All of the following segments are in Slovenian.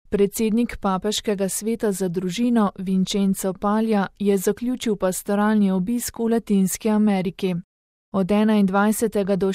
Predsednik Papeškega sveta za družino Vincenzo Paglia je zaključil pastoralni obisk v Latinski Ameriki. Od 21. do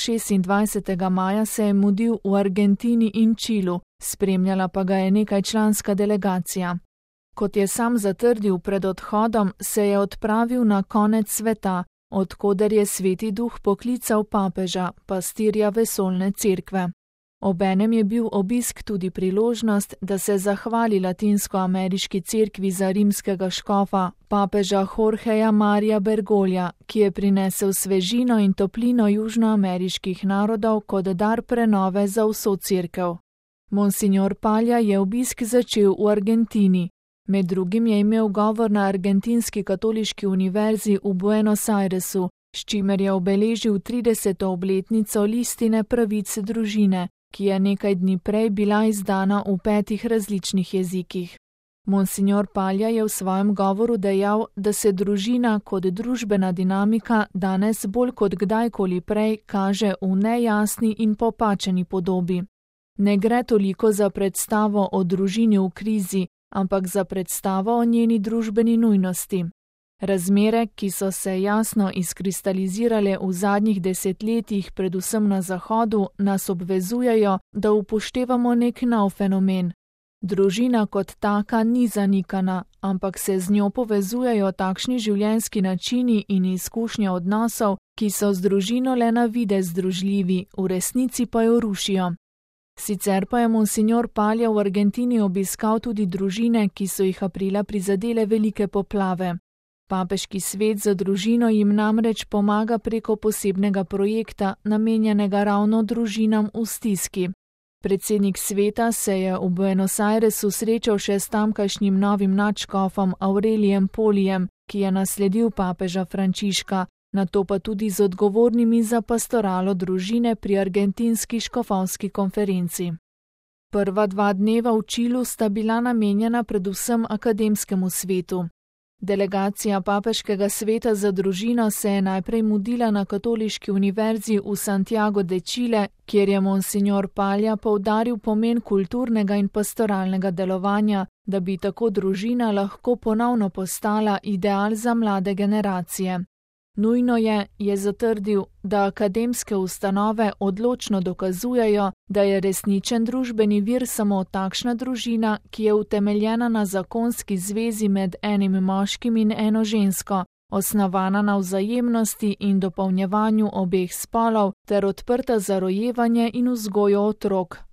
26. maja se je mudil v Argentini in Čilu, spremljala pa ga je nekajčlanska delegacija. Kot je sam zatrdil pred odhodom, se je odpravil na konec sveta, od koder je Sveti Duh poklical papeža, pastirja vesoljne cerkve. Obenem je bil obisk tudi priložnost, da se zahvali latinskoameriški cerkvi za rimskega škofa, papeža Jorgeja Marija Bergoglia, ki je prinesel svežino in toplino južnoameriških narodov kot dar prenove za vso cerkev. Monsignor Paglia je obisk začel v Argentini. Med drugim je imel govor na Argentinski katoliški univerzi v Buenos Airesu, s čimer je obeležil 30. obletnico listine pravic družine, ki je nekaj dni prej bila izdana v 5 različnih jezikih. Monsignor Paglia je v svojem govoru dejal, da se družina kot družbena dinamika danes bolj kot kdajkoli prej kaže v nejasni in popačeni podobi. Ne gre toliko za predstavo o družini v krizi, ampak za predstavo o njeni družbeni nujnosti. Razmere, ki so se jasno izkristalizirale v zadnjih desetletjih predvsem na Zahodu, nas obvezujejo, da upoštevamo nek nov fenomen. Družina kot taka ni zanikana, ampak se z njo povezujejo takšni življenjski načini in izkušnje odnosov, ki so z družino le na videz združljivi, v resnici pa jo rušijo. Sicer pa je monsignor Paglia v Argentini obiskal tudi družine, ki so jih aprila prizadele velike poplave. Papeški svet za družino jim namreč pomaga preko posebnega projekta, namenjenega ravno družinam v stiski. Predsednik sveta se je v Buenos Airesu srečal še s tamkajšnjim novim nadškofom Aurelijem Polijem, ki je nasledil papeža Frančiška, nato pa tudi z odgovornimi za pastoralo družine pri argentinski škofovski konferenci. Prva 2 dneva v Čilu sta bila namenjena predvsem akademskemu svetu. Delegacija Papeškega sveta za družino se je najprej mudila na Katoliški univerzi v Santiago de Chile, kjer je monsignor Paglia poudaril pomen kulturnega in pastoralnega delovanja, da bi tako družina lahko ponovno postala ideal za mlade generacije. Nujno je zatrdil, da akademske ustanove odločno dokazujejo, da je resničen družbeni vir samo takšna družina, ki je utemeljena na zakonski zvezi med enim moškim in eno žensko, osnovana na vzajemnosti in dopolnjevanju obeh spolov ter odprta za rojevanje in vzgojo otrok,